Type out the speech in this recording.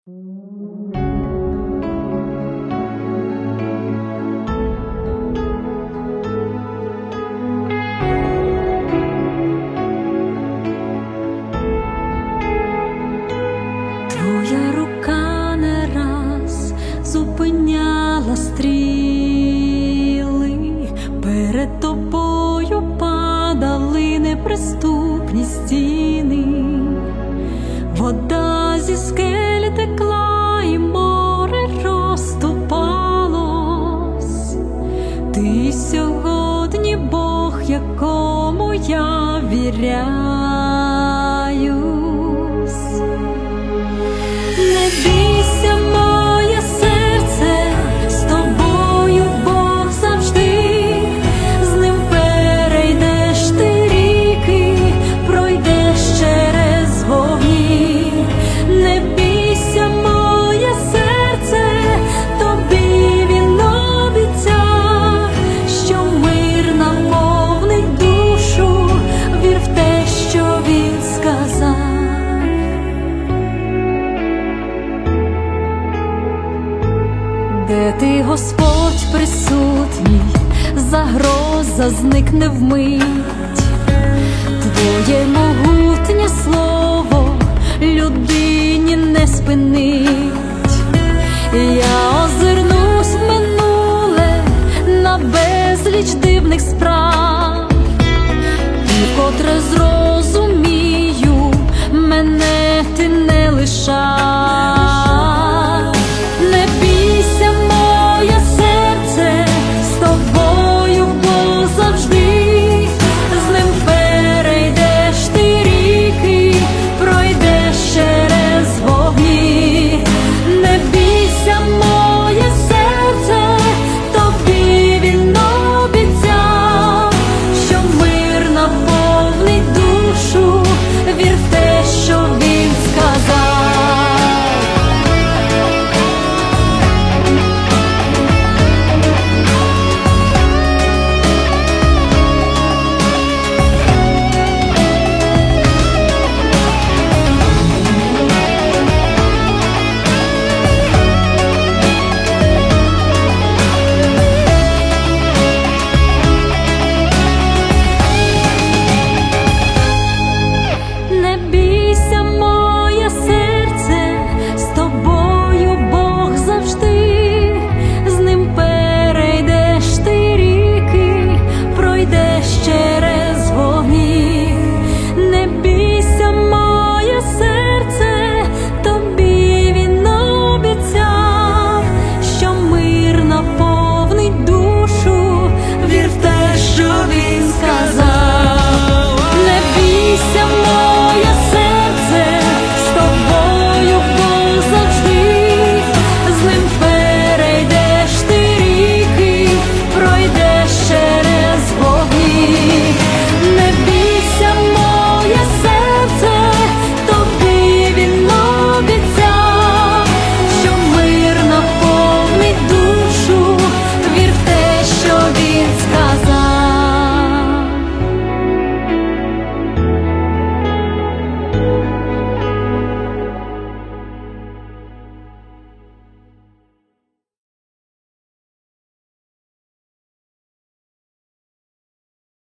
Твоя рука не раз зупиняла стріли, перед тобою падали неприступні стіни. Вода зі скелі текла і море розступалось. Ти сьогодні Бог, якому я віряюсь. Не бійся, моє серце, з тобою Бог завжди. З ним перейдеш ти ріки, пройдеш через вогні. Не бійся, моє серце, тобі він обіцяв, що мир наповнить душу, вір в те, що він сказав. Де ти, Господь, присутній, загроза зникне вмить. Твоє могутнє слово людині не спинить. Я озирнусь в минуле на безліч дивних справ, і вкотре зрозумію, мене ти не лишав.